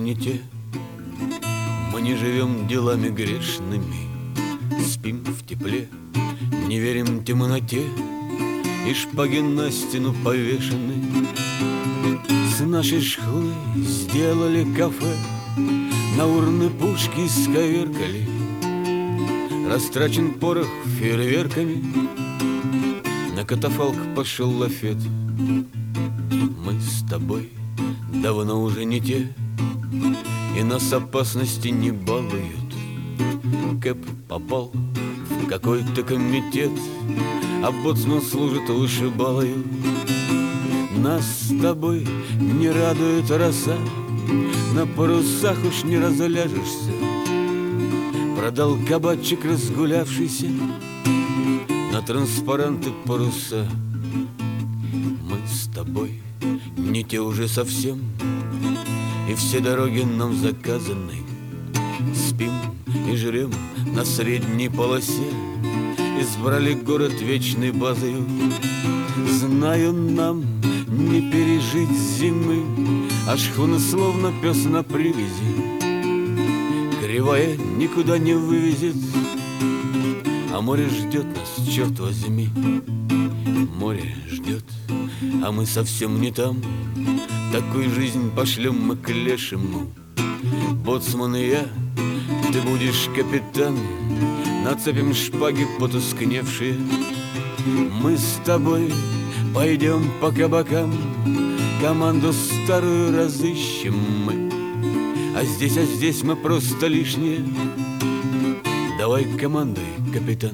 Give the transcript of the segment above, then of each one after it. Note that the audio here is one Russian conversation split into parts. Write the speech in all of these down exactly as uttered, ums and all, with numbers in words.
не те. Мы не живем делами грешными, спим в тепле, не верим темноте, и шпаги на стену повешены. С нашей шхуны сделали кафе, на урны пушки сковеркали. Растрачен порох фейерверками, на катафалк пошел лафет. Мы с тобой давно уже не те, и нас опасности не балуют. Кэп попал в какой-то комитет, а боцман служит вышибалою. Нас с тобой не радует роса, на парусах уж не разляжешься. Продал кабачик разгулявшийся на транспаранты паруса. Мы с тобой не те уже совсем, и все дороги нам заказаны. Спим и жрем на средней полосе, избрали город вечной базою. Знаю, нам не пережить зимы, а шхуна словно пес на привязи. Кривая никуда не вывезет, а море ждет нас, черт возьми. Море ждет, а мы совсем не там. Такую жизнь пошлем мы к лешему. Боцман и я, ты будешь капитан. Нацепим шпаги потускневшие. Мы с тобой пойдем по кабакам, команду старую разыщем мы. А здесь, а здесь мы просто лишние. Давай командуй, капитан.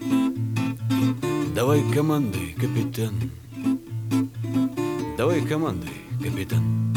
Давай командуй, капитан. Давай командуй, капитан.